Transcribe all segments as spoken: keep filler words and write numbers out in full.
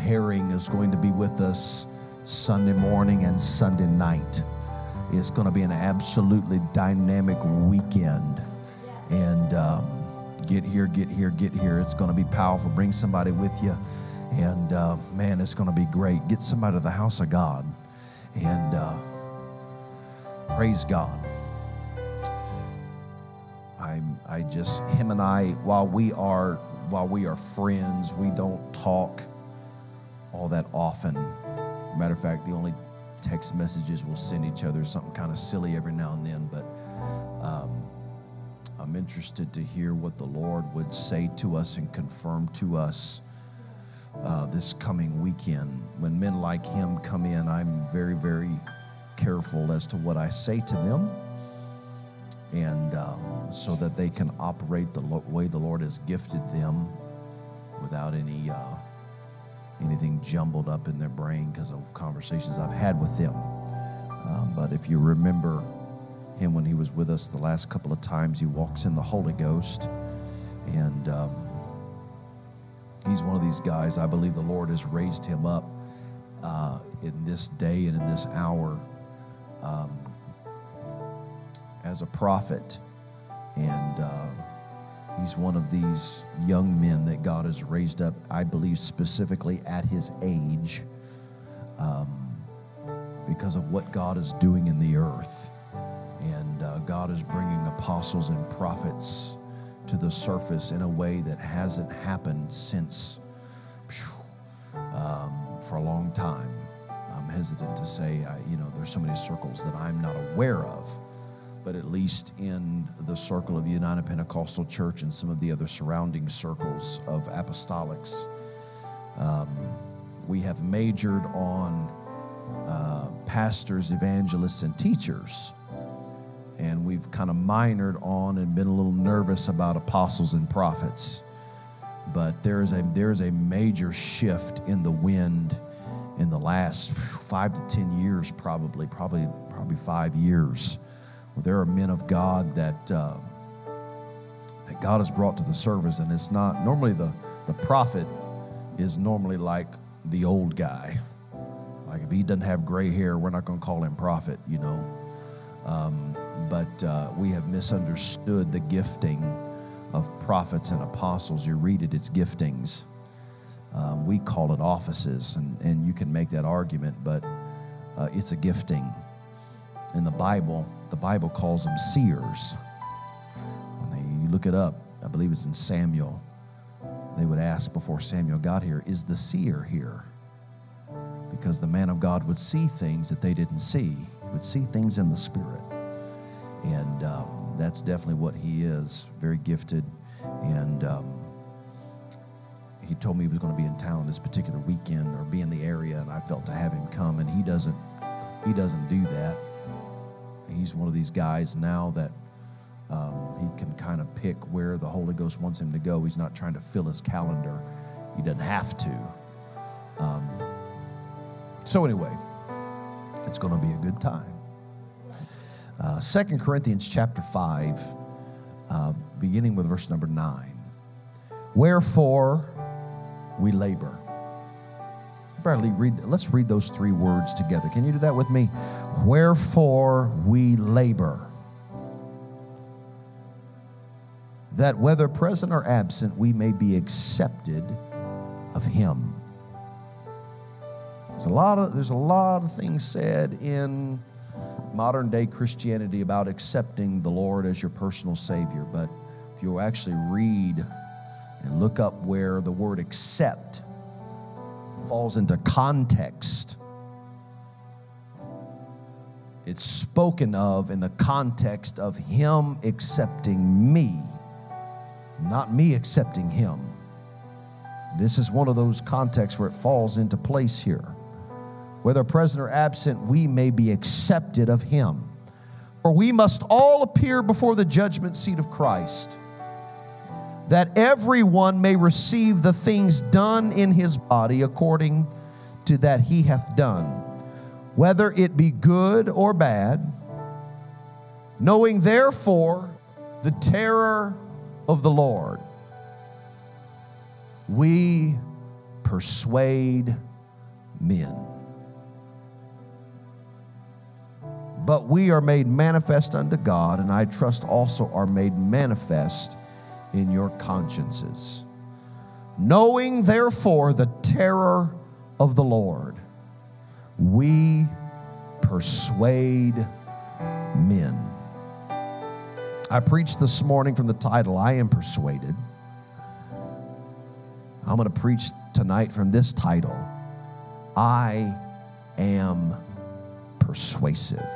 Herring is going to be with us Sunday morning and Sunday night. It's going to be an absolutely dynamic weekend. And um, get here, get here, get here. It's going to be powerful. Bring somebody with you. And uh, man, it's going to be great. Get somebody to the house of God. And uh, praise God. I'm, I just, him and I, while we are, while we are friends, we don't talk all that often. Matter of fact, the only text messages we'll send each other is something kind of silly every now and then. But um, I'm interested to hear what the Lord would say to us and confirm to us uh, this coming weekend. When men like him come in, I'm very, very careful as to what I say to them, and um, so that they can operate the lo- way the Lord has gifted them without any uh, anything jumbled up in their brain because of conversations I've had with them. Um, but if you remember him when he was with us the last couple of times, he walks in the Holy Ghost, and um, he's one of these guys. I believe the Lord has raised him up uh, in this day and in this hour um, as a prophet, and uh, he's one of these young men that God has raised up, I believe specifically at his age, um, because of what God is doing in the earth. And uh, God is bringing apostles and prophets to the surface in a way that hasn't happened since, um, for a long time. I'm hesitant to say, I, you know, there's so many circles that I'm not aware of. But at least in the circle of United Pentecostal Church and some of the other surrounding circles of apostolics, um, we have majored on uh, pastors, evangelists, and teachers. And we've kind of minored on and been a little nervous about apostles and prophets. But there is a there is a major shift in the wind in the last five to ten years, probably, probably, probably five years. There are men of God that uh, that God has brought to the service, and it's not normally the the prophet is normally like the old guy. Like if he doesn't have gray hair, we're not going to call him prophet, you know. Um, but uh, we have misunderstood the gifting of prophets and apostles. You read it; it's giftings. Um, we call it offices, and and you can make that argument, but uh, it's a gifting. In the Bible, the Bible calls them seers. When they, you look it up, I believe it's in Samuel, they would ask before Samuel got here, is the seer here? Because the man of God would see things that they didn't see. He would see things in the Spirit. And um, that's definitely what he is, very gifted. And um, he told me he was going to be in town this particular weekend or be in the area, and I felt to have him come, and he doesn't, he doesn't do that. He's one of these guys now that um, he can kind of pick where the Holy Ghost wants him to go. He's not trying to fill his calendar. He doesn't have to. Um, so anyway, it's going to be a good time. Uh, Second Corinthians chapter five, uh, beginning with verse number nine. Wherefore we labor. Bradley, read, let's read those three words together. Can you do that with me? Wherefore we labor, that whether present or absent, we may be accepted of him. There's a lot of, there's a lot of things said in modern day Christianity about accepting the Lord as your personal Savior. But if you actually read and look up where the word accept falls into context, it's spoken of in the context of him accepting me, not me accepting him. This is one of those contexts where it falls into place here. Whether present or absent, we may be accepted of him. For we must all appear before the judgment seat of Christ, that everyone may receive the things done in his body according to that he hath done, whether it be good or bad, knowing therefore the terror of the Lord. We persuade men. But we are made manifest unto God, and I trust also are made manifest in your consciences. Knowing therefore the terror of the Lord, we persuade men. I preached this morning from the title, I Am Persuaded. I'm going to preach tonight from this title, I Am Persuasive.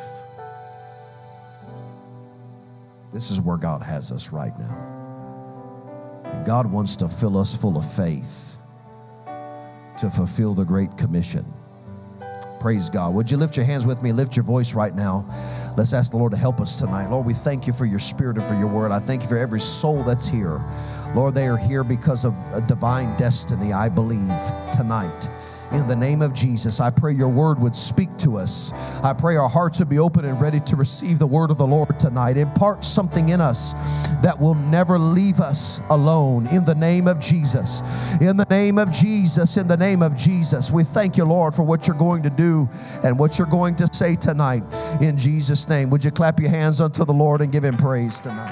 This is where God has us right now. And God wants to fill us full of faith to fulfill the Great Commission. Praise God. Would you lift your hands with me? Lift your voice right now. Let's ask the Lord to help us tonight. Lord, we thank you for your spirit and for your word. I thank you for every soul that's here. Lord, they are here because of a divine destiny, I believe, tonight. In the name of Jesus, I pray your word would speak to us. I pray our hearts would be open and ready to receive the word of the Lord tonight. Impart something in us that will never leave us alone. In the name of Jesus. In the name of Jesus. In the name of Jesus. We thank you, Lord, for what you're going to do and what you're going to say tonight. In Jesus' name. Would you clap your hands unto the Lord and give him praise tonight?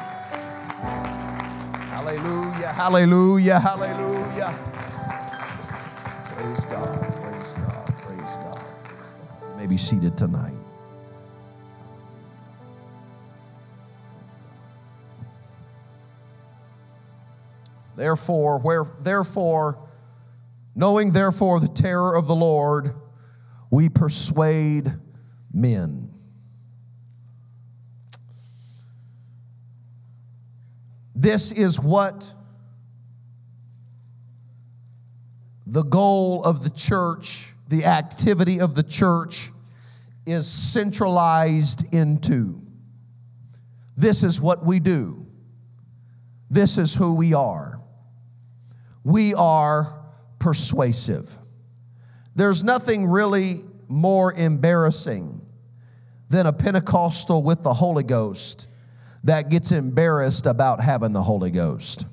Hallelujah. Hallelujah. Hallelujah. Praise God. Praise God. Praise God. You may be seated tonight. Therefore, where, therefore, knowing therefore the terror of the Lord, we persuade men. This is what the goal of the church, the activity of the church is centralized into. This is what we do. This is who we are. We are persuasive. There's nothing really more embarrassing than a Pentecostal with the Holy Ghost that gets embarrassed about having the Holy Ghost.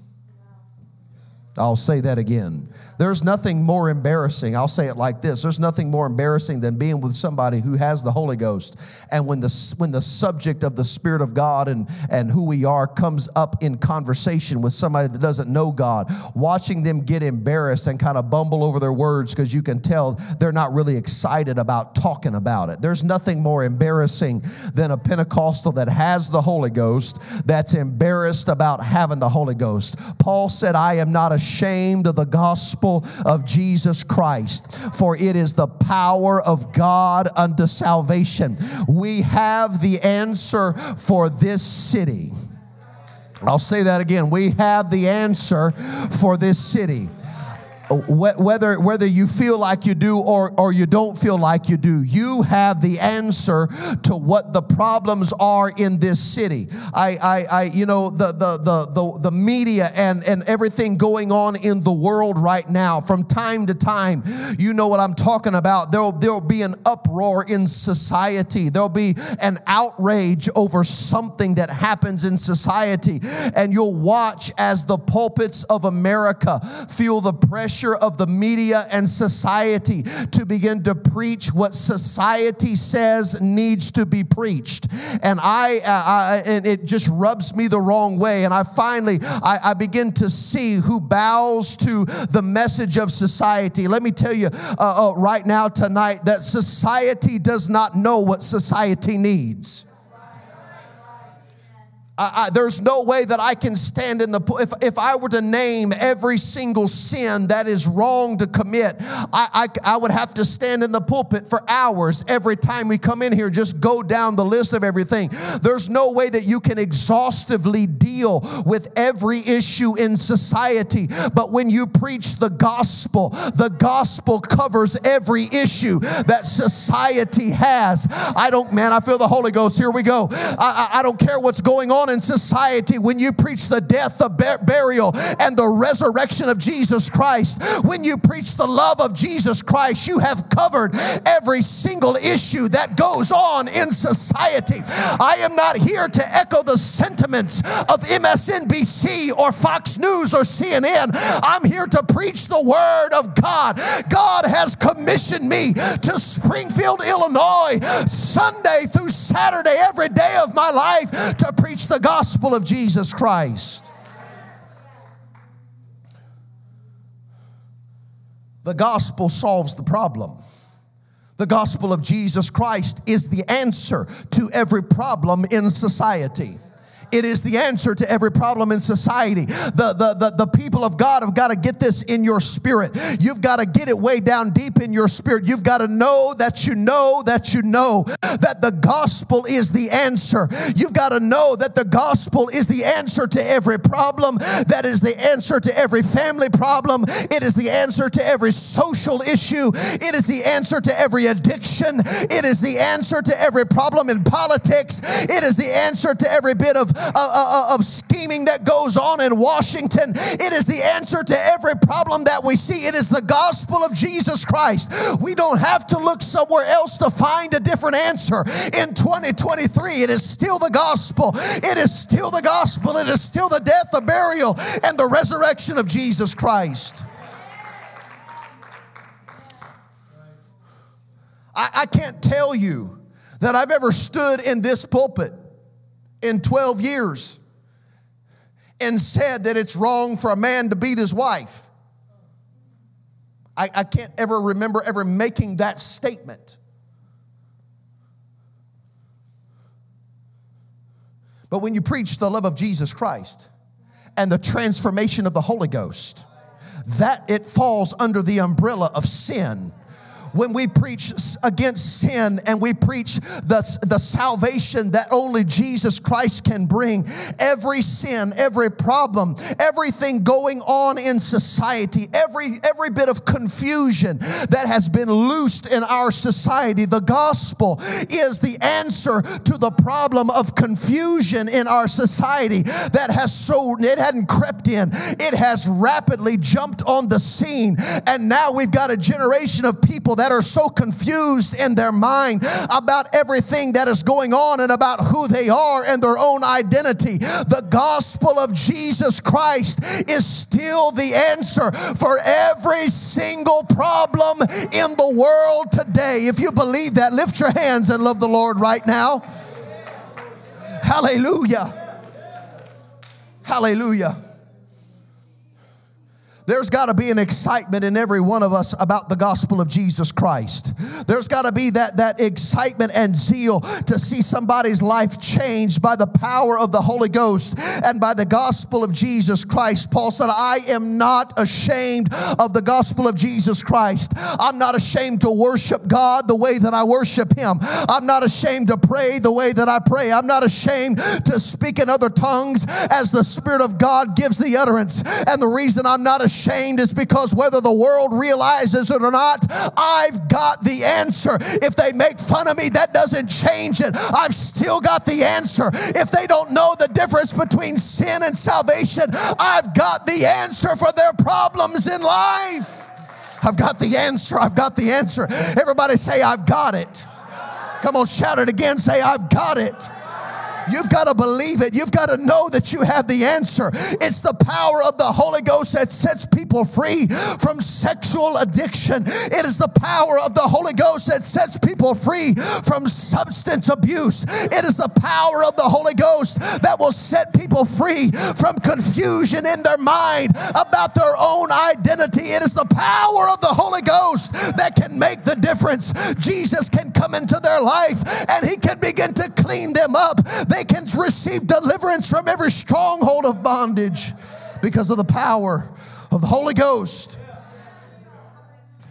I'll say that again. There's nothing more embarrassing. I'll say it like this. There's nothing more embarrassing than being with somebody who has the Holy Ghost. And when the, when the subject of the Spirit of God and, and who we are comes up in conversation with somebody that doesn't know God, watching them get embarrassed and kind of bumble over their words because you can tell they're not really excited about talking about it. There's nothing more embarrassing than a Pentecostal that has the Holy Ghost that's embarrassed about having the Holy Ghost. Paul said, I am not ashamed of the gospel of Jesus Christ, for it is the power of God unto salvation. We have the answer for this city. I'll say that again. We have the answer for this city. Whether, whether you feel like you do or, or you don't feel like you do, you have the answer to what the problems are in this city. I, I, I you know, the, the, the, the, the media and, and everything going on in the world right now, from time to time, you know what I'm talking about. There'll, there'll be an uproar in society. There'll be an outrage over something that happens in society. And you'll watch as the pulpits of America feel the pressure of the media and society to begin to preach what society says needs to be preached. And I, uh, I and it just rubs me the wrong way. And I finally, I, I begin to see who bows to the message of society. Let me tell you uh, uh, right now tonight that society does not know what society needs. I, I, there's no way that I can stand in the, if, if I were to name every single sin that is wrong to commit, I, I, I would have to stand in the pulpit for hours every time we come in here, just go down the list of everything. There's no way that you can exhaustively deal with every issue in society. But when you preach the gospel, the gospel covers every issue that society has. I don't, man, I feel the Holy Ghost. Here we go. I, I, I don't care what's going on on in society, when you preach the death, the bur- burial, and the resurrection of Jesus Christ, when you preach the love of Jesus Christ, you have covered every single issue that goes on in society. I am not here to echo the sentiments of M S N B C or Fox News or C N N. I'm here to preach the word of God. God has commissioned me to Springfield, Illinois, Sunday through Saturday, every day of my life, to preach the gospel of Jesus Christ. The gospel solves the problem. The gospel of Jesus Christ is the answer to every problem in society. It is the answer to every problem in society. The, the, the, the people of God have got to get this in your spirit. You've got to get it way down deep in your spirit. You've got to know that you know that you know that the gospel is the answer. You've got to know that the gospel is the answer to every problem. That is the answer to every family problem. It is the answer to every social issue. It is the answer to every addiction. It is the answer to every problem in politics. It is the answer to every bit of Uh, uh, of scheming that goes on in Washington. It is the answer to every problem that we see. It is the gospel of Jesus Christ. We don't have to look somewhere else to find a different answer. In twenty twenty-three, it is still the gospel. It is still the gospel. It is still the death, the burial, and the resurrection of Jesus Christ. I, I can't tell you that I've ever stood in this pulpit in twelve years and said that it's wrong for a man to beat his wife. I, I can't ever remember ever making that statement. But when you preach the love of Jesus Christ and the transformation of the Holy Ghost, that it falls under the umbrella of sin. When we preach against sin and we preach the, the salvation that only Jesus Christ can bring, every sin, every problem, everything going on in society, every, every bit of confusion that has been loosed in our society, the gospel is the answer to the problem of confusion in our society that has so, it hadn't crept in. It has rapidly jumped on the scene. And now we've got a generation of people that that are so confused in their mind about everything that is going on and about who they are and their own identity. The gospel of Jesus Christ is still the answer for every single problem in the world today. If you believe that, lift your hands and love the Lord right now. Hallelujah. Hallelujah. There's got to be an excitement in every one of us about the gospel of Jesus Christ. There's got to be that, that excitement and zeal to see somebody's life changed by the power of the Holy Ghost and by the gospel of Jesus Christ. Paul said, I am not ashamed of the gospel of Jesus Christ. I'm not ashamed to worship God the way that I worship Him. I'm not ashamed to pray the way that I pray. I'm not ashamed to speak in other tongues as the Spirit of God gives the utterance. And the reason I'm not ashamed Ashamed is because whether the world realizes it or not, I've got the answer. If they make fun of me, that doesn't change it. I've still got the answer. If they don't know the difference between sin and salvation, I've got the answer for their problems in life. I've got the answer. I've got the answer. Everybody say, I've got it. Come on, shout it again. Say, I've got it. You've got to believe it. You've got to know that you have the answer. It's the power of the Holy Ghost that sets people free from sexual addiction. It is the power of the Holy Ghost that sets people free from substance abuse. It is the power of the Holy Ghost that will set people free from confusion in their mind about their own identity. It is the power of the Holy Ghost that can make the difference. Jesus can come into their life and He can begin to clean them up. They can receive deliverance from every stronghold of bondage because of the power of the Holy Ghost.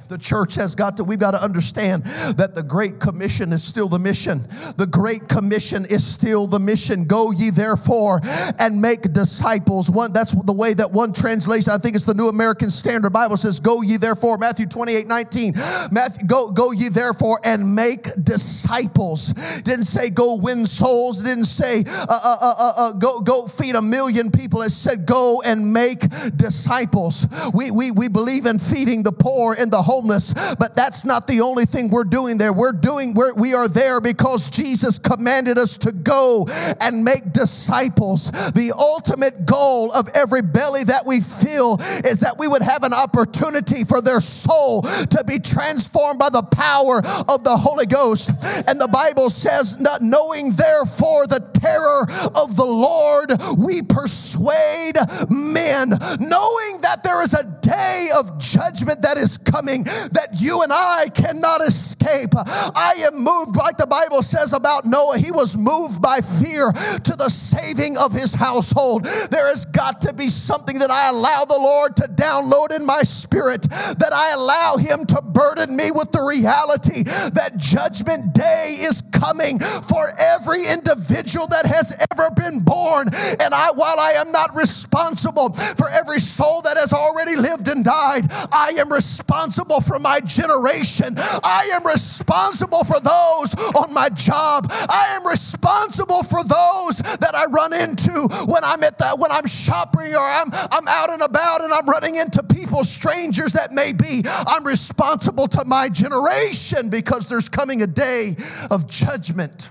The church has got to, we've got to understand that the Great Commission is still the mission. The Great Commission is still the mission. Go ye therefore and make disciples. One, that's the way that one translation, I think it's the New American Standard Bible says, go ye therefore, Matthew twenty-eight nineteen. Matthew, go, go ye therefore and make disciples. It didn't say go win souls. It didn't say uh, uh, uh, uh, go, go feed a million people. It said go and make disciples. We, we, we believe in feeding the poor and the homeless. But that's not the only thing we're doing there. We're doing, we're, we are there because Jesus commanded us to go and make disciples. The ultimate goal of every belly that we fill is that we would have an opportunity for their soul to be transformed by the power of the Holy Ghost. And the Bible says, not knowing therefore the terror of the Lord, we persuade men, knowing that there is a day of judgment that is coming, that you and I cannot escape. I am moved, like the Bible says about Noah, he was moved by fear to the saving of his household. There has got to be something that I allow the Lord to download in my spirit, that I allow him to burden me with the reality that judgment day is coming for every individual that has ever been born. And I, while I am not responsible for every soul that has already lived and died, I am responsible for my generation. I am responsible for those on my job. I am responsible for those that I run into when I'm at the, when I'm shopping or I'm, I'm out and about and I'm running into people, strangers that may be. I'm responsible to my generation because there's coming a day of judgment.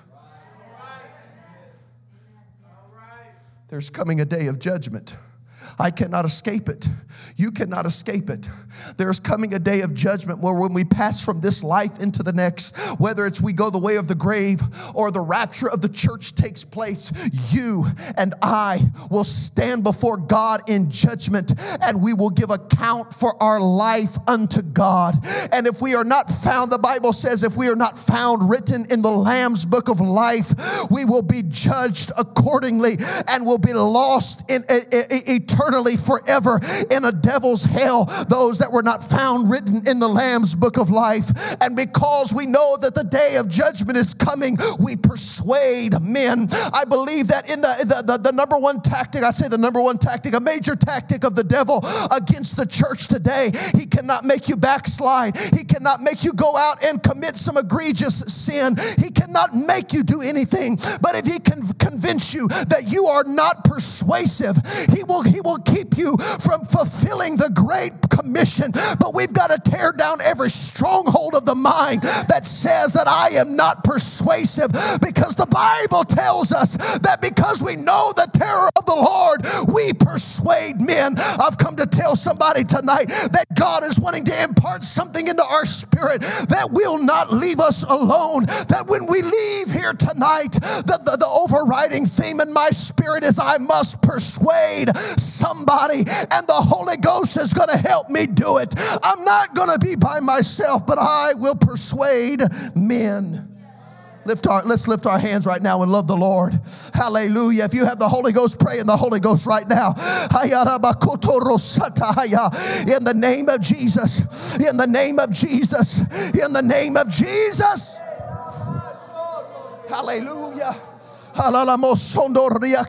There's coming a day of judgment. I cannot escape it. You cannot escape it. There's coming a day of judgment where when we pass from this life into the next, whether it's we go the way of the grave or the rapture of the church takes place, you and I will stand before God in judgment and we will give account for our life unto God. And if we are not found, the Bible says, if we are not found written in the Lamb's book of life, we will be judged accordingly and will be lost in eternally forever in a devil's hell, those that were not found written in the Lamb's book of life. And because we know that the day of judgment is coming, we persuade men. I believe that in the, the, the, the number one tactic, I say the number one tactic, a major tactic of the devil against the church today, he cannot make you backslide. He cannot make you go out and commit some egregious sin. He cannot make you do anything. But if he can convince you that you are not persuasive, he will, he will keep you from fulfilling the Great Commission. But we've got to tear down every stronghold of the mind that says that I am not persuasive, because the Bible tells us that because we know the terror of the Lord, we persuade men. I've come to tell somebody tonight that God is wanting to impart something into our spirit that will not leave us alone. That when we leave here tonight, the, the, the overriding theme in my spirit is I must persuade somebody, and the Holy Ghost is going to help me do it. I'm not going to be by myself, but I will persuade men. Lift our, let's lift our hands right now and love the Lord. Hallelujah. If you have the Holy Ghost, pray in the Holy Ghost right now. In the name of Jesus. In the name of Jesus. In the name of Jesus. Hallelujah. Hallelujah.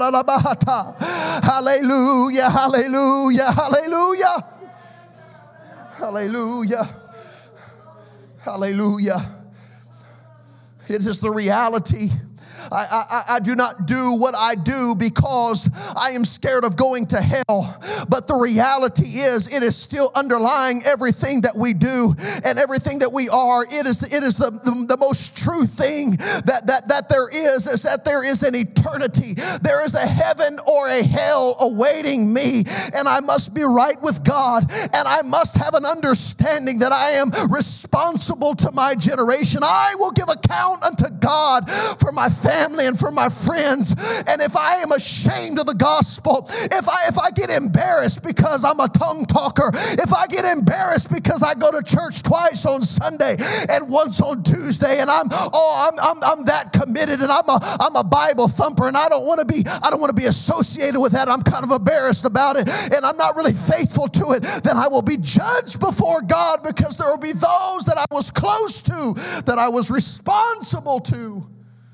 Hallelujah. Hallelujah. Hallelujah. Hallelujah. Hallelujah. It is the reality. I, I, I do not do what I do because I am scared of going to hell. But the reality is, it is still underlying everything that we do and everything that we are. It is, it is the, the, the most true thing that, that, that there is, is that there is an eternity. There is a heaven or a hell awaiting me. And I must be right with God. And I must have an understanding that I am responsible to my generation. I will give account unto God for my family and for my friends. And if I am ashamed of the gospel, if I if I get embarrassed because I'm a tongue talker, if I get embarrassed because I go to church twice on Sunday and once on Tuesday, and I'm oh I'm I'm, I'm that committed, and I'm a I'm a Bible thumper, and I don't want to be I don't want to be associated with that. I'm kind of embarrassed about it, and I'm not really faithful to it. Then I will be judged before God, because there will be those that I was close to, that I was responsible to.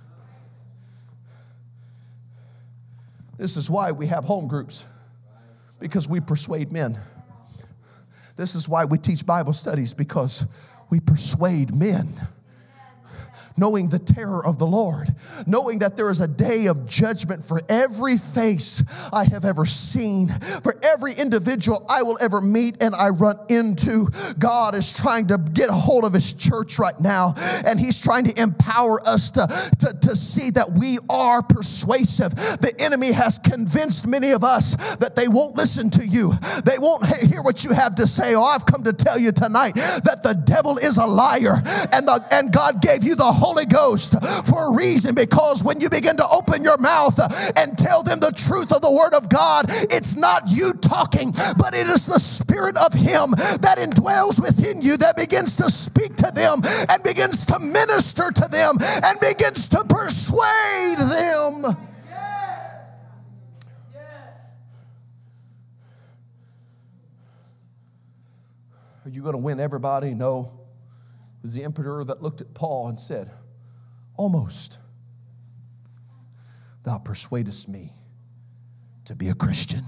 This is why we have home groups, because we persuade men. This is why we teach Bible studies, because we persuade men. Knowing the terror of the Lord, knowing that there is a day of judgment for every face I have ever seen, for every individual I will ever meet and I run into. God is trying to get a hold of his church right now, and he's trying to empower us to, to, to see that we are persuasive. The enemy has convinced many of us that they won't listen to you. They won't hear what you have to say. Oh, I've come to tell you tonight that the devil is a liar, and, the, and God gave you the Holy Holy Ghost for a reason, because when you begin to open your mouth and tell them the truth of the Word of God, it's not you talking, but it is the Spirit of Him that indwells within you that begins to speak to them and begins to minister to them and begins to persuade them. Are you going to win everybody? No. It was the emperor that looked at Paul and said, almost thou persuadest me to be a Christian.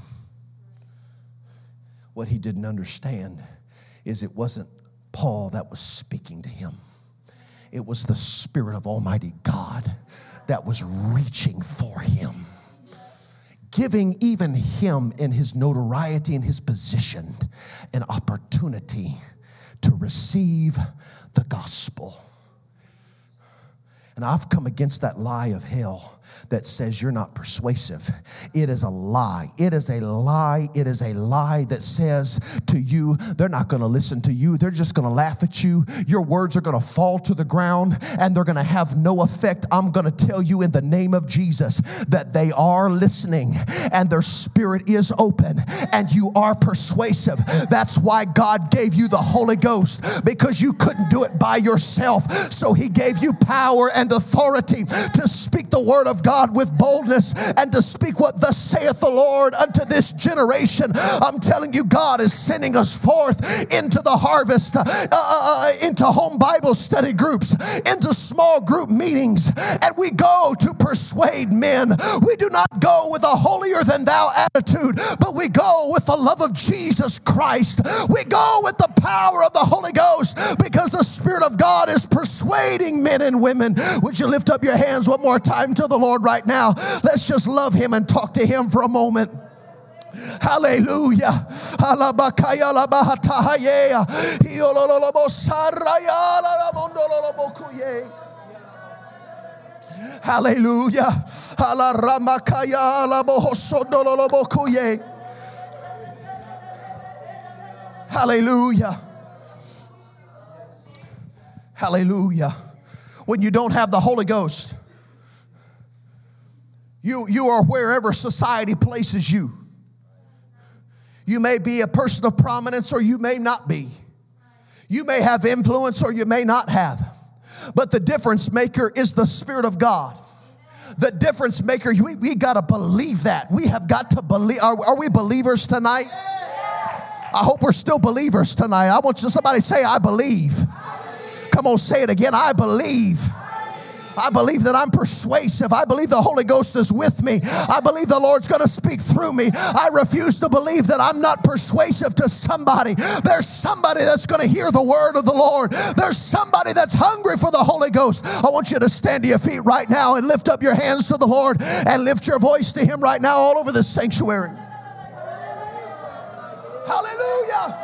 What he didn't understand is it wasn't Paul that was speaking to him. It was the Spirit of Almighty God that was reaching for him, giving even him in his notoriety and his position an opportunity to receive the gospel. And I've come against that lie of hell that says you're not persuasive. It is a lie. It is a lie. It is a lie that says to you, they're not going to listen to you. They're just going to laugh at you. Your words are going to fall to the ground and they're going to have no effect. I'm going to tell you in the name of Jesus that they are listening and their spirit is open and you are persuasive. That's why God gave you the Holy Ghost, because you couldn't do it by yourself. So he gave you power and authority to speak the word of God with boldness and to speak what thus saith the Lord unto this generation. I'm telling you, God is sending us forth into the harvest, uh, uh, into home Bible study groups, into small group meetings, and we go to persuade men. We do not go with a holier than thou attitude, but we go with the love of Jesus Christ. We go with the power of the Holy Ghost, because the Spirit of God is persuading men and women. Would you lift up your hands one more time to the Lord right now? Let's just love him and talk to him for a moment. Hallelujah. Hallelujah. Hallelujah. Hallelujah. When you don't have the Holy Ghost, you, you are wherever society places you. You may be a person of prominence or you may not be. You may have influence or you may not have. But the difference maker is the Spirit of God. The difference maker, we, we got to believe that. We have got to believe. Are, are we believers tonight? I hope we're still believers tonight. I want you, somebody say, I believe. Come on, say it again. I believe. I believe that I'm persuasive. I believe the Holy Ghost is with me. I believe the Lord's going to speak through me. I refuse to believe that I'm not persuasive to somebody. There's somebody that's going to hear the word of the Lord. There's somebody that's hungry for the Holy Ghost. I want you to stand to your feet right now and lift up your hands to the Lord and lift your voice to him right now all over this sanctuary. Hallelujah.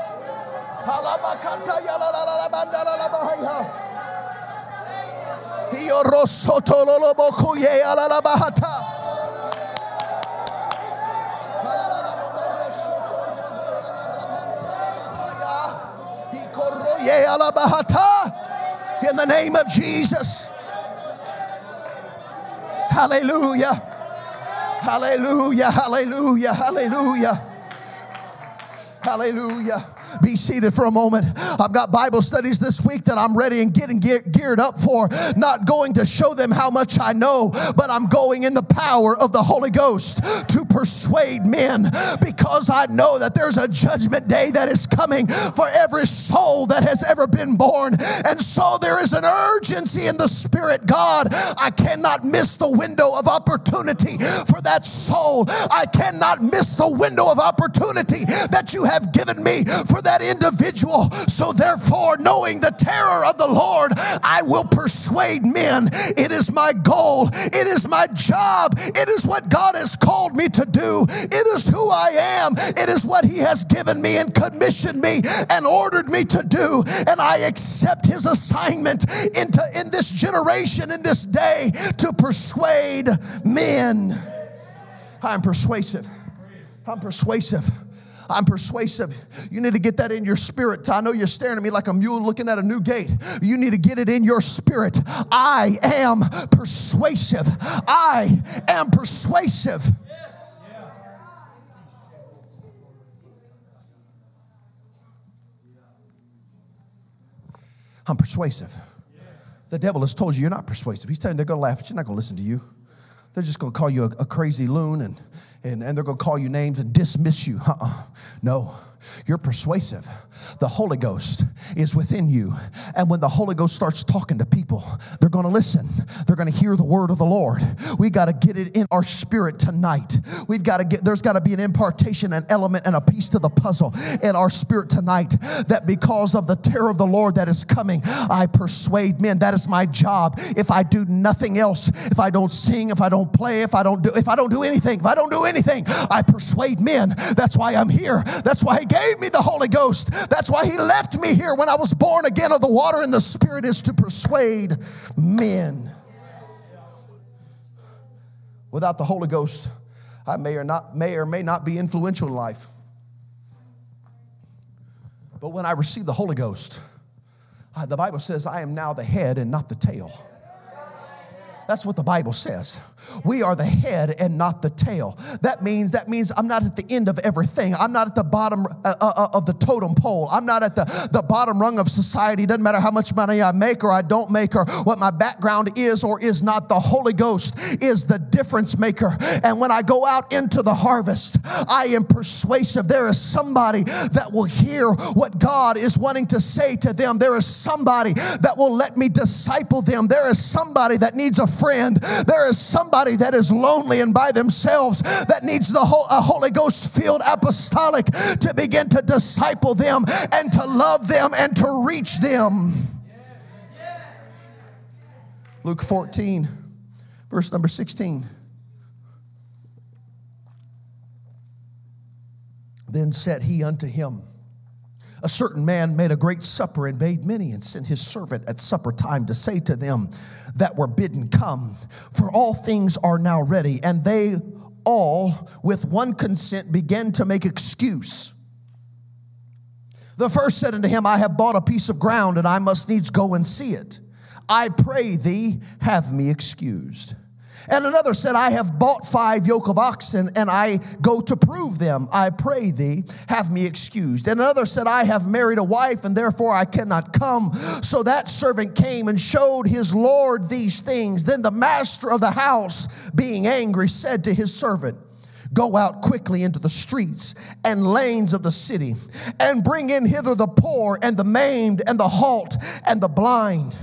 In the name of Jesus. Hallelujah. Hallelujah. Hallelujah. Hallelujah. Hallelujah. Be seated for a moment. I've got Bible studies this week that I'm ready and getting ge- geared up for. Not going to show them how much I know, but I'm going in the power of the Holy Ghost to persuade men, because I know that there's a judgment day that is coming for every soul that has ever been born. And so there is an urgency in the Spirit. God, I cannot miss the window of opportunity for that soul. I cannot miss the window of opportunity that you have given me for that individual. So therefore, knowing the terror of the Lord, I will persuade men. It is my goal. It is my job. It is what God has called me to do. It is who I am. It is what He has given me and commissioned me and ordered me to do. And I accept His assignment into in this generation, in this day, to persuade men. I'm persuasive. I'm persuasive. I'm persuasive. You need to get that in your spirit. I know you're staring at me like a mule looking at a new gate. You need to get it in your spirit. I am persuasive. I am persuasive. I'm persuasive. The devil has told you you're not persuasive. He's telling you they're going to laugh at you. They're not going to listen to you. They're just going to call you a, a crazy loon, and, and, and they're going to call you names and dismiss you. Uh-uh. No, you're persuasive. The Holy Ghost is within you. And when the Holy Ghost starts talking to people, they're going to listen. They're going to hear the word of the Lord. We got to get it in our spirit tonight. We've got to get, there's got to be an impartation, an element, and a piece to the puzzle in our spirit tonight, that because of the terror of the Lord that is coming, I persuade men. That is my job. If I do nothing else, if I don't sing, if I don't play, if I don't do, if I don't do anything, if I don't do anything, I persuade men. That's why I'm here. That's why He gave me the Holy Ghost. That's why He left me here when I was born again of the water and the Spirit, is to persuade men. Without the Holy Ghost, I may or not may or may not be influential in life. But when I receive the Holy Ghost, uh, the Bible says I am now the head and not the tail. That's what the Bible says. We are the head and not the tail. That means that means I'm not at the end of everything. I'm not at the bottom uh, uh, of the totem pole. I'm not at the, the bottom rung of society. It doesn't matter how much money I make or I don't make, or what my background is or is not. The Holy Ghost is the difference maker. And when I go out into the harvest, I am persuasive. There is somebody that will hear what God is wanting to say to them. There is somebody that will let me disciple them. There is somebody that needs a friend. There is somebody that is lonely and by themselves that needs the whole, a Holy Ghost filled apostolic to begin to disciple them and to love them and to reach them. Luke fourteen, verse number sixteen. Then said he unto him, a certain man made a great supper and bade many, and sent his servant at supper time to say to them that were bidden, come, for all things are now ready. And they all with one consent began to make excuse. The first said unto him, I have bought a piece of ground, and I must needs go and see it. I pray thee, have me excused. And another said, I have bought five yoke of oxen, and I go to prove them. I pray thee, have me excused. And another said, I have married a wife, and therefore I cannot come. So that servant came and showed his Lord these things. Then the master of the house, being angry, said to his servant, go out quickly into the streets and lanes of the city, and bring in hither the poor, and the maimed, and the halt, and the blind.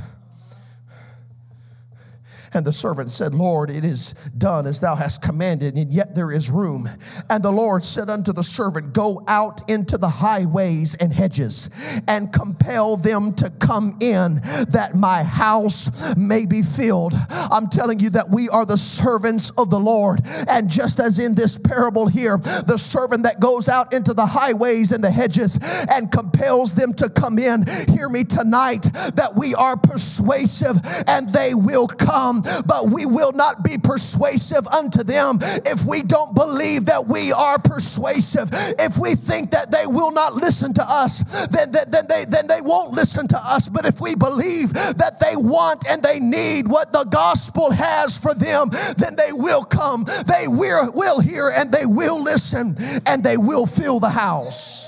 And the servant said, Lord, it is done as thou hast commanded, and yet there is room. And the Lord said unto the servant, go out into the highways and hedges, and compel them to come in, that my house may be filled. I'm telling you that we are the servants of the Lord. And just as in this parable here, the servant that goes out into the highways and the hedges and compels them to come in, hear me tonight, that we are persuasive and they will come. but we will not be persuasive unto them if we don't believe that we are persuasive. If we think that they will not listen to us, then, then, then, they, then they won't listen to us. But if we believe that they want and they need what the gospel has for them, then they will come, they will, will hear, and they will listen, and they will fill the house.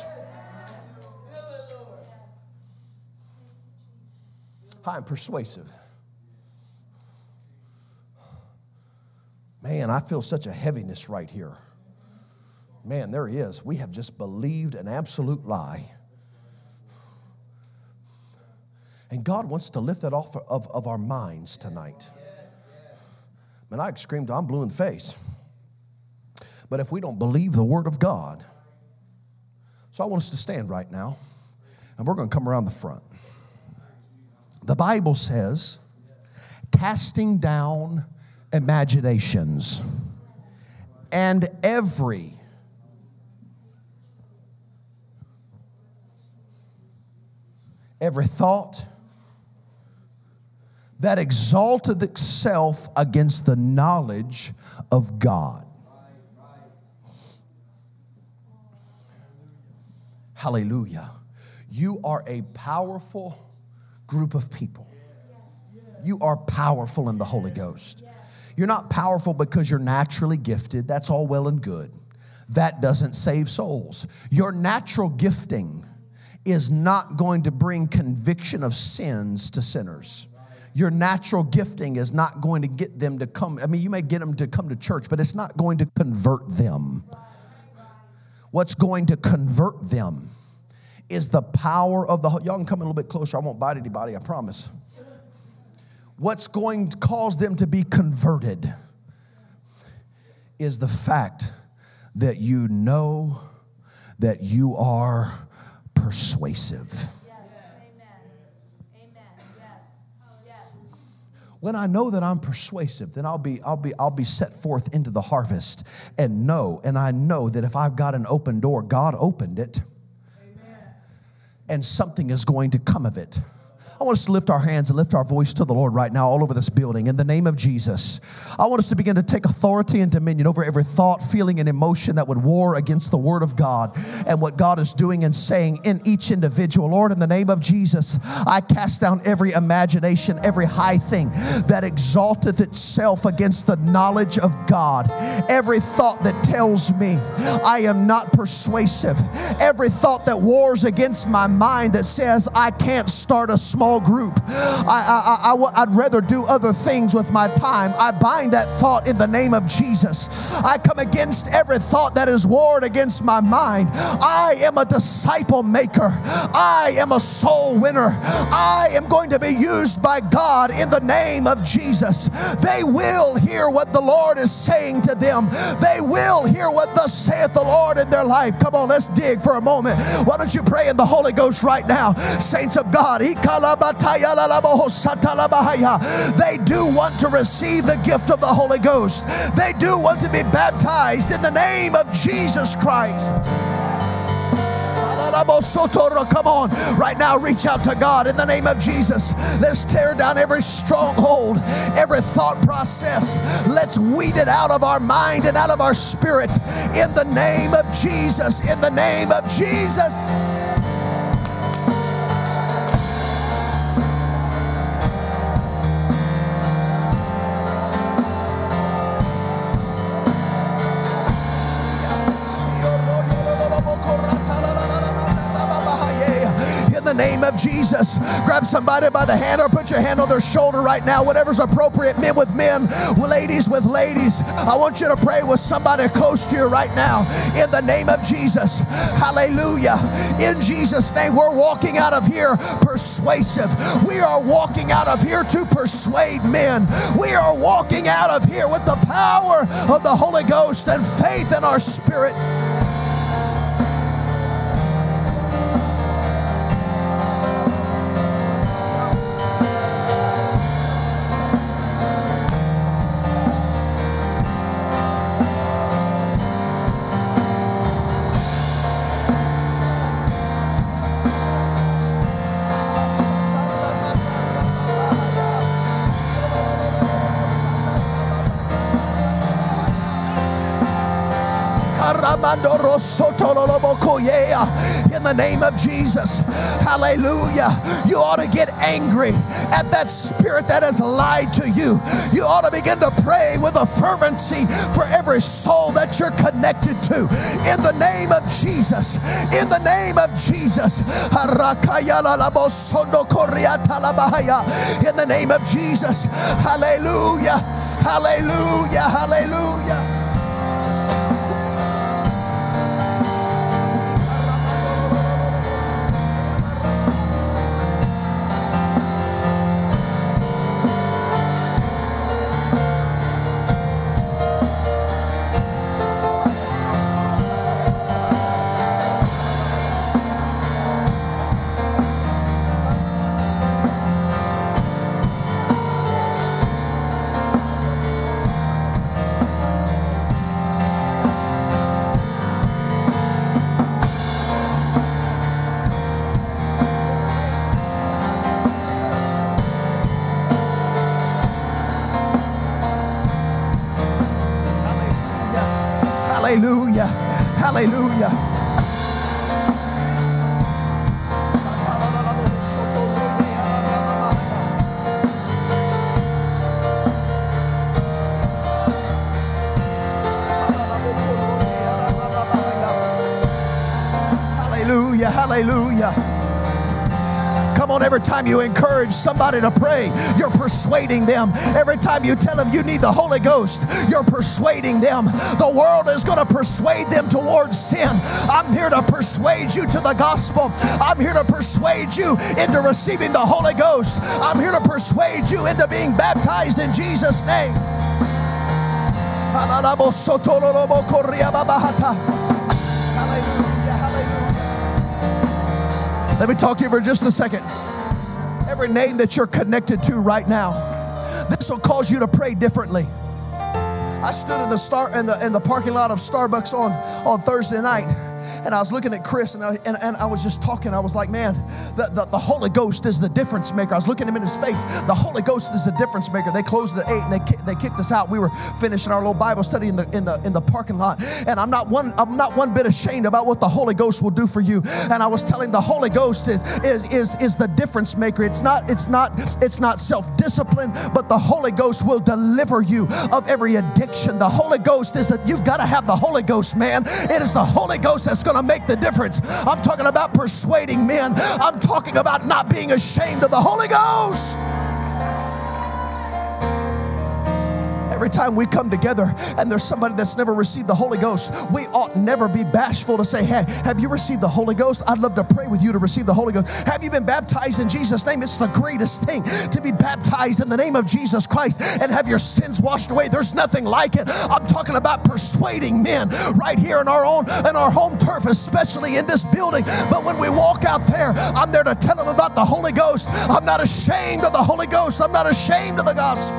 I'm persuasive. Man, I feel such a heaviness right here. Man, there he is. We have just believed an absolute lie. And God wants to lift that off of, of our minds tonight. Man, I screamed, I'm blue in the face. But if we don't believe the word of God, so I want us to stand right now, and we're going to come around the front. The Bible says, casting down imaginations and every every thought that exalteth itself against the knowledge of God. Hallelujah. You are a powerful group of people. You are powerful in the Holy Ghost. You're not powerful because you're naturally gifted. That's all well and good. That doesn't save souls. Your natural gifting is not going to bring conviction of sins to sinners. Your natural gifting is not going to get them to come. I mean, you may get them to come to church, but it's not going to convert them. What's going to convert them is the power of the, y'all can come a little bit closer. I won't bite anybody, I promise. What's going to cause them to be converted is the fact that you know that you are persuasive. Yes. Amen. Amen. Yes. Yes. When I know that I'm persuasive, then I'll be I'll be I'll be set forth into the harvest and know and I know that if I've got an open door, God opened it. Amen. And something is going to come of it. I want us to lift our hands and lift our voice to the Lord right now all over this building in the name of Jesus. I want us to begin to take authority and dominion over every thought, feeling, and emotion that would war against the word of God and what God is doing and saying in each individual. Lord, in the name of Jesus, I cast down every imagination, every high thing that exalteth itself against the knowledge of God. Every thought that tells me I am not persuasive. Every thought that wars against my mind that says I can't start a small group. I, I, I, I'd rather do other things with my time. I bind that thought in the name of Jesus. I come against every thought that is warred against my mind. I am a disciple maker. I am a soul winner. I am going to be used by God in the name of Jesus. They will hear what the Lord is saying to them. They will hear what thus saith the Lord in their life. Come on, let's dig for a moment. Why don't you pray in the Holy Ghost right now? Saints of God, they do want to receive the gift of the Holy Ghost. They do want to be baptized in the name of Jesus Christ. Come on, right now reach out to God in the name of Jesus. Let's tear down every stronghold, every thought process. Let's weed it out of our mind and out of our spirit in the name of Jesus, in the name of Jesus. Name of Jesus. Grab somebody by the hand or put your hand on their shoulder right now, whatever's appropriate. Men with men, ladies with ladies. I want you to pray with somebody close to you right now in the name of Jesus. Hallelujah. In Jesus' name, we're walking out of here persuasive. We are walking out of here to persuade men. We are walking out of here with the power of the Holy Ghost and faith in our spirit. In the name of Jesus. Hallelujah. You ought to get angry at that spirit that has lied to you. You ought to begin to pray with a fervency for every soul that you're connected to. In the name of Jesus. In the name of Jesus. In the name of Jesus. Hallelujah. Hallelujah. Hallelujah. Hallelujah. Hallelujah. Hallelujah. Hallelujah. Come on, every time you encourage somebody to pray, you're persuading them. Every time you tell them you need the Holy Ghost, you're persuading them. The world is going to persuade them towards sin. I'm here to persuade you to the gospel. I'm here to persuade you into receiving the Holy Ghost. I'm here to persuade you into being baptized in Jesus' name. Let me talk to you for just a second. Every name that you're connected to right now, this will cause you to pray differently. I stood in the star in the in the parking lot of Starbucks on, on Thursday night, and I was looking at Chris, and I, and, and I was just talking. I was like, man, the, the, the Holy Ghost is the difference maker. I was looking him in his face. The Holy Ghost is the difference maker. They closed at eight, and they they kicked us out. We were finishing our little Bible study in the in the in the parking lot, and I'm not one I'm not one bit ashamed about what the Holy Ghost will do for you. And I was telling the Holy Ghost is is is is the difference maker. It's not it's not it's not self-discipline, but the Holy Ghost will deliver you of every addiction. The Holy Ghost is that you've got to have the Holy Ghost, man. It is the Holy Ghost that's going to make the difference. I'm talking about persuading men. I'm talking about not being ashamed of the Holy Ghost. Every time we come together and there's somebody that's never received the Holy Ghost, we ought never be bashful to say, hey, have you received the Holy Ghost? I'd love to pray with you to receive the Holy Ghost. Have you been baptized in Jesus' name? It's the greatest thing to be baptized in the name of Jesus Christ and have your sins washed away. There's nothing like it. I'm talking about persuading men right here in our own, in our home turf, especially in this building. But when we walk out there, I'm there to tell them about the Holy Ghost. I'm not ashamed of the Holy Ghost. I'm not ashamed of the gospel.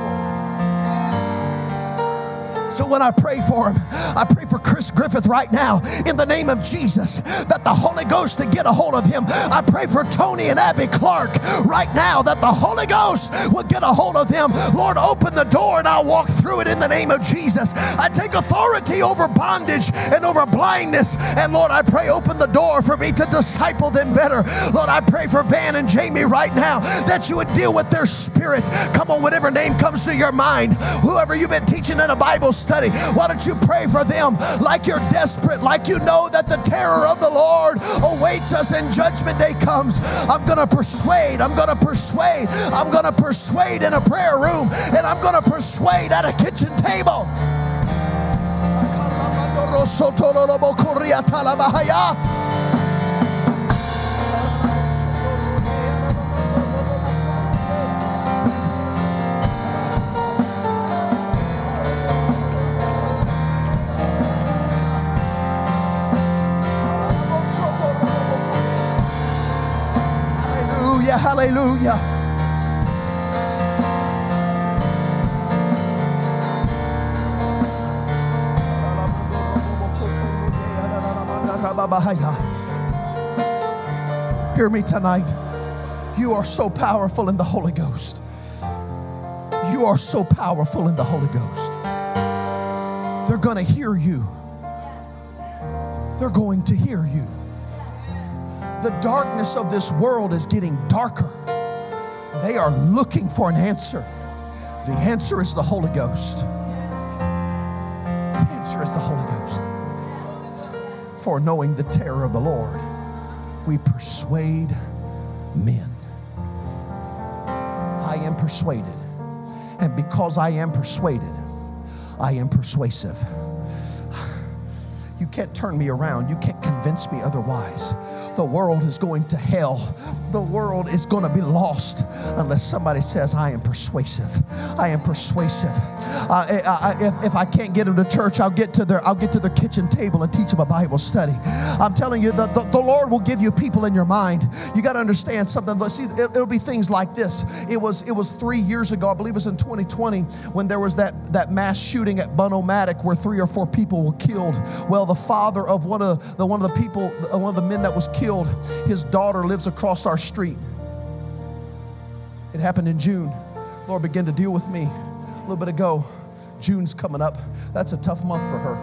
So when I pray for him, I pray for Chris Griffith right now in the name of Jesus, that the Holy Ghost to get a hold of him. I pray for Tony and Abby Clark right now, that the Holy Ghost will get a hold of them. Lord, open the door and I'll walk through it in the name of Jesus. I take authority over bondage and over blindness. And Lord, I pray open the door for me to disciple them better. Lord, I pray for Van and Jamie right now, that you would deal with their spirit. Come on, whatever name comes to your mind, whoever you've been teaching in a Bible study, why don't you pray for them like you're desperate, like you know that the terror of the Lord awaits us and judgment day comes. I'm going to persuade, I'm going to persuade, I'm going to persuade in a prayer room, and I'm going to persuade at a kitchen table. Hallelujah. Hear me tonight. You are so powerful in the Holy Ghost. You are so powerful in the Holy Ghost. They're going to hear you. they're going to hear you. The darkness of this world is getting darker. They are looking for an answer. The answer is the Holy Ghost. The answer is the Holy Ghost. For knowing the terror of the Lord, we persuade men. I am persuaded. And because I am persuaded, I am persuasive. You can't turn me around. You can't convince me otherwise. The world is going to hell. The world is going to be lost unless somebody says, I am persuasive. I am persuasive. Uh, I, I, if, if I can't get them to church, I'll get to their I'll get to their kitchen table and teach them a Bible study. I'm telling you, the, the, the Lord will give you people in your mind. You got to understand something. Let's see, it, it'll be things like this. It was it was three years ago, I believe it was in twenty twenty, when there was that, that mass shooting at Bunomatic where three or four people were killed. Well, the father of one of the one of the people, one of the men that was killed, his daughter lives across our street. It happened in June. The Lord began to deal with me a little bit ago. June's coming up. That's a tough month for her.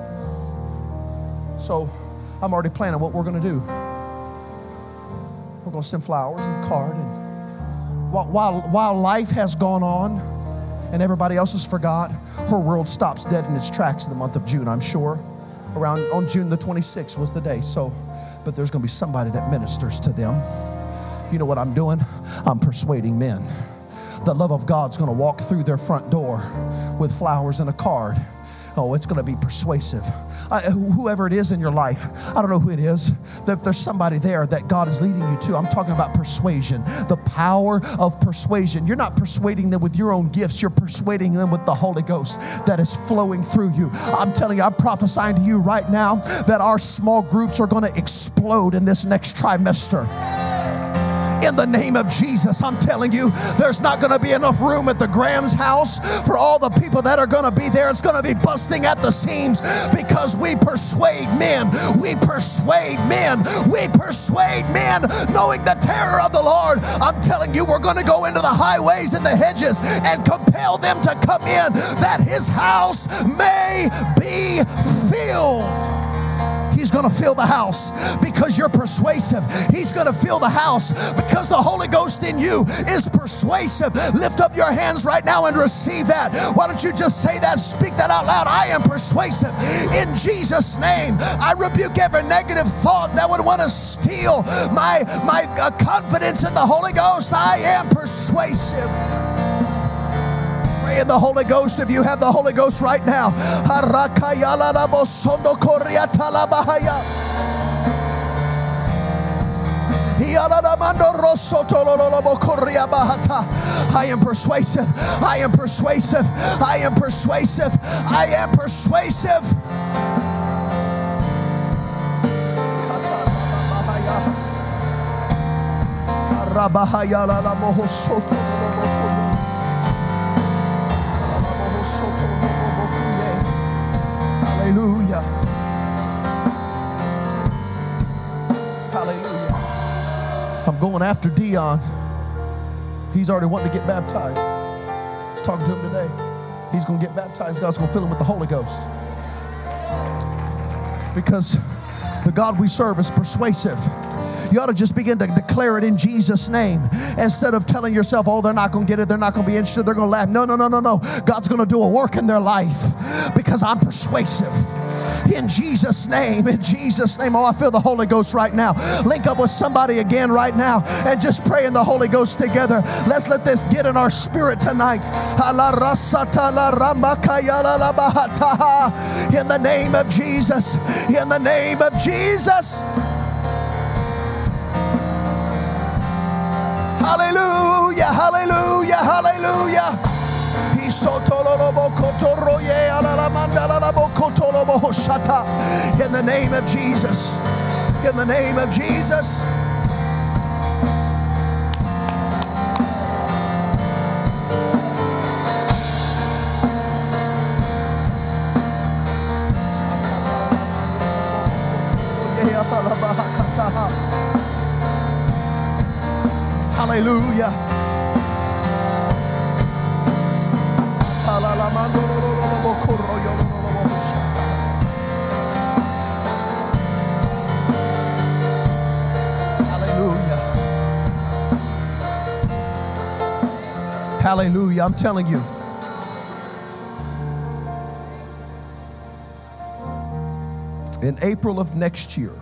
So I'm already planning what we're going to do. We're going to send flowers and a card. And while, while, while life has gone on and everybody else has forgot, her world stops dead in its tracks in the month of June, I'm sure. Around on June the twenty-sixth was the day. So, but there's going to be somebody that ministers to them. You know what I'm doing? I'm persuading men. The love of God's going to walk through their front door with flowers and a card. Oh, it's going to be persuasive. Uh, whoever it is in your life, I don't know who it is. If there's somebody there that God is leading you to, I'm talking about persuasion, the power of persuasion. You're not persuading them with your own gifts. You're persuading them with the Holy Ghost that is flowing through you. I'm telling you, I'm prophesying to you right now that our small groups are going to explode in this next trimester. In the name of Jesus, I'm telling you, there's not going to be enough room at the Graham's house for all the people that are going to be there. It's going to be busting at the seams because we persuade men. We persuade men. We persuade men knowing the terror of the Lord. I'm telling you, we're going to go into the highways and the hedges and compel them to come in that his house may be filled. He's going to fill the house because you're persuasive. He's going to fill the house because the Holy Ghost in you is persuasive. Lift up your hands right now and receive that. Why don't you just say that? Speak that out loud. I am persuasive. In Jesus' name, I rebuke every negative thought that would want to steal my, my uh, confidence in the Holy Ghost. I am persuasive. In the Holy Ghost, if you have the Holy Ghost right now. I am persuasive. I am persuasive. I am persuasive. I am persuasive. Hallelujah. Hallelujah. I'm going after Dion. He's already wanting to get baptized. I was talking to him today. He's going to get baptized. God's going to fill him with the Holy Ghost. Because the God we serve is persuasive. You ought to just begin to declare it in Jesus' name instead of telling yourself, oh, they're not going to get it. They're not going to be interested. They're going to laugh. No, no, no, no, no. God's going to do a work in their life because I'm persuasive. In Jesus' name, in Jesus' name. Oh, I feel the Holy Ghost right now. Link up with somebody again right now and just pray in the Holy Ghost together. Let's let this get in our spirit tonight. In the name of Jesus. In the name of Jesus. Hallelujah, hallelujah, hallelujah. In the name of Jesus. In the name of Jesus. Hallelujah. Hallelujah. I'm telling you. In April of next year,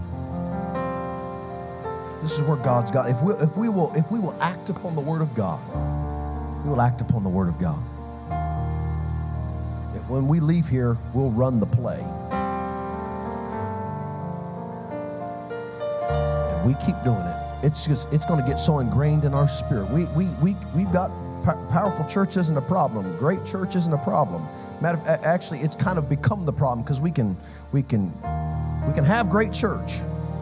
this is where God's got. If we, if we will, if we will act upon the Word of God, we will act upon the Word of God. If when we leave here, we'll run the play, and we keep doing it, it's just it's going to get so ingrained in our spirit. We we we we've got powerful church isn't a problem. Great church isn't a problem. Matter of fact, actually, it's kind of become the problem because we can we can we can have great church.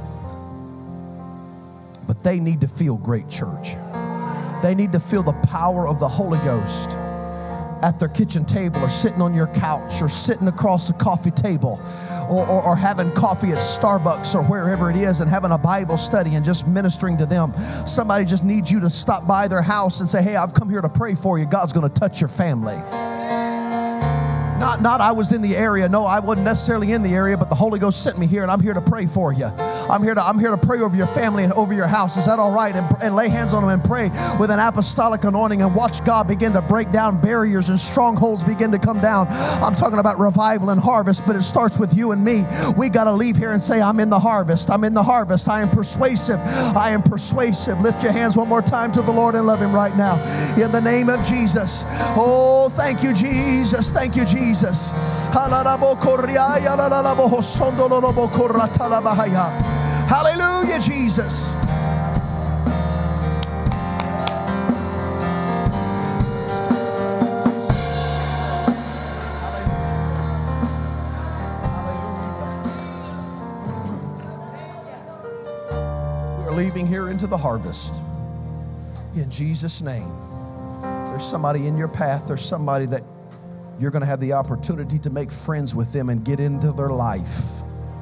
But they need to feel great church. They need to feel the power of the Holy Ghost at their kitchen table or sitting on your couch or sitting across the coffee table or, or, or having coffee at Starbucks or wherever it is and having a Bible study and just ministering to them. Somebody just needs you to stop by their house and say, hey, I've come here to pray for you. God's going to touch your family. Not, not I was in the area. No, I wasn't necessarily in the area, but the Holy Ghost sent me here, and I'm here to pray for you. I'm here to, I'm here to pray over your family and over your house. Is that all right? And, and lay hands on them and pray with an apostolic anointing and watch God begin to break down barriers and strongholds begin to come down. I'm talking about revival and harvest, but it starts with you and me. We got to leave here and say, I'm in the harvest. I'm in the harvest. I am persuasive. I am persuasive. Lift your hands one more time to the Lord and love Him right now. In the name of Jesus. Oh, thank you, Jesus. Thank you, Jesus. Jesus. Hallelujah, Jesus. We're leaving here into the harvest. In Jesus' name. There's somebody in your path. There's somebody that you're going to have the opportunity to make friends with them and get into their life.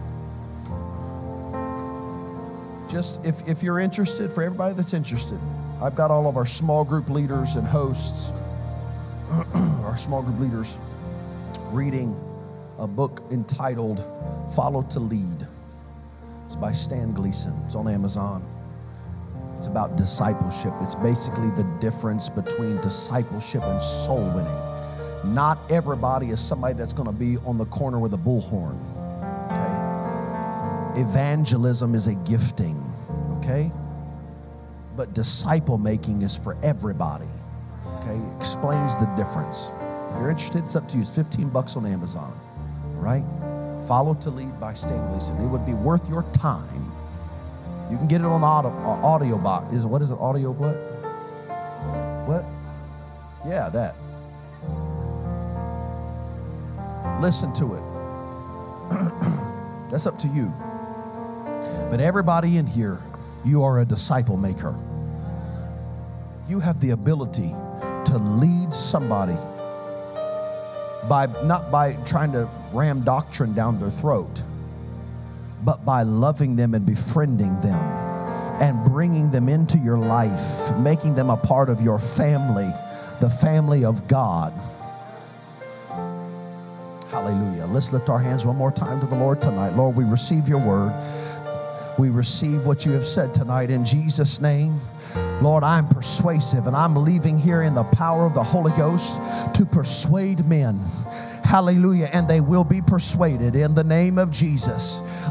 Just if, if you're interested, for everybody that's interested, I've got all of our small group leaders and hosts, our small group leaders, reading a book entitled Follow to Lead. It's by Stan Gleason. It's on Amazon. It's about discipleship. It's basically the difference between discipleship and soul winning. Not everybody is somebody that's going to be on the corner with a bullhorn, okay? Evangelism is a gifting, okay? But disciple making is for everybody, okay? It explains the difference. If you're interested, it's up to you. It's fifteen bucks on Amazon, right? Follow to Lead by Stan Gleason. It would be worth your time. You can get it on audio, audio box. Is what is it? Audio what? What? Yeah, that. Listen to it. That's up to you. But everybody in here, you are a disciple maker. You have the ability to lead somebody by not by trying to ram doctrine down their throat, but by loving them and befriending them and bringing them into your life, making them a part of your family, the family of God. Hallelujah. Let's lift our hands one more time to the Lord tonight. Lord, we receive your word. We receive what you have said tonight in Jesus' name. Lord, I'm persuasive and I'm leaving here in the power of the Holy Ghost to persuade men. Hallelujah. And they will be persuaded in the name of Jesus.